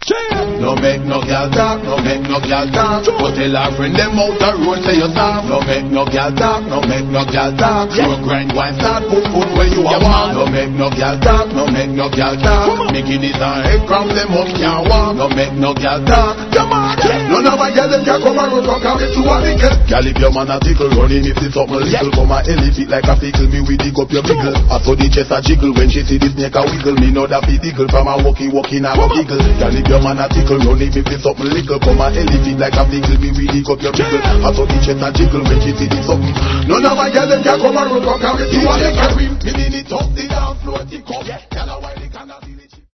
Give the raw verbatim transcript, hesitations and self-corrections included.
No make no girl talk, no make no girl talk. Go tell her friend them out the road say you stop. No make no girl talk, no make no girl talk. Sure grind wine start, put food where you are want. No make no girl talk, no make no girl talk. Making it a head cramp them up can't walk. No make no girl talk, come on. None of my girl them can come around talk and get you a nickel. Girl if your man a tickle, running if it's something little. Come a elevate like a fickle, me we dig up your biggle. I saw the chest a jiggle when she see the snake a wiggle. Me know that be diggle from a walkie walkie now a giggle. Girl if your man a tickle, running if it's something little. Come a elevate like a fickle, me we dig up your biggle. I saw the chest a jiggle when she see the something. None of my girl them can come around talk and get you a nickel. Me need it up the dance floor, tick up. Girl a while they cannot feel it.